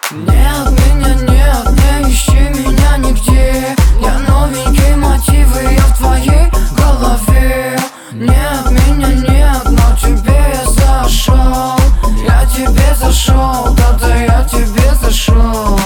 Нет, меня нет, не ищи меня нигде. Я новенький, мотивы, я в твоей голове. Нет, меня нет, но тебе я зашел. Я тебе зашел, да-да, я тебе зашел.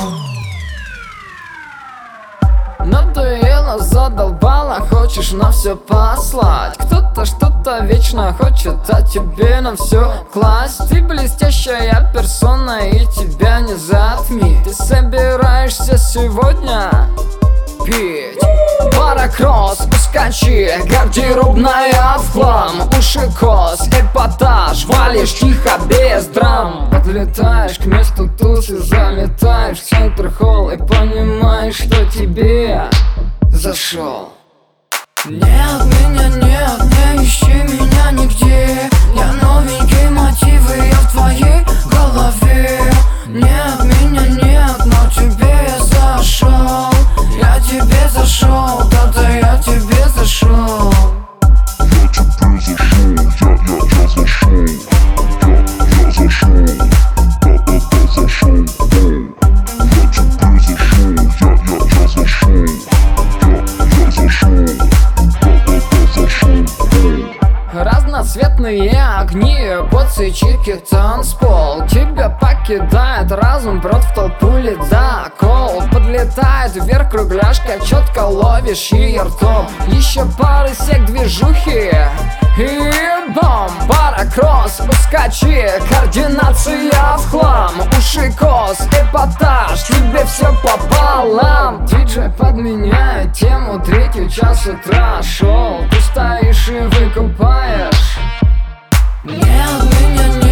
Надоело, задолбало, хочешь на все послать. Кто-то что-то вечно хочет, а тебе на все класть. Ты блестящая персона, и тебя не затмить. Ты собираешься сегодня пить? Паракросс, ускочи, гардеробная в хлам. Уши кос, эпатаж, валишь тихо, без драм. Подлетаешь к месту тусы, залетаешь в центр холл и понимаешь, что тебе зашел. Нет, меня нет, не ищи меня нигде. Я новенький, мотивы, я в твоей голове. Нет, меня нет, но тебе я зашел. Я тебе зашел, да-да, я тебе зашел. Я тебе зашел, я зашел. Я зашел, да-да-да зашел. Я тебе зашел, я зашел. Я зашел, да-да-да зашел. Разноцветные огни, боцы, чики, танцпол. Тебя покидает разум, прет в толпу ледокол. Подлетает вверх кругляшка, четко ловишь ее ртом. Еще пары сек движухи и бом. Паракросс, ускочи, координация в хлам. Уши кос, эпатаж, тебе все пополам. Диджей подменяет тему, 3 час утра шел. Ты стоишь и выкупаешь. Нет, меня нет.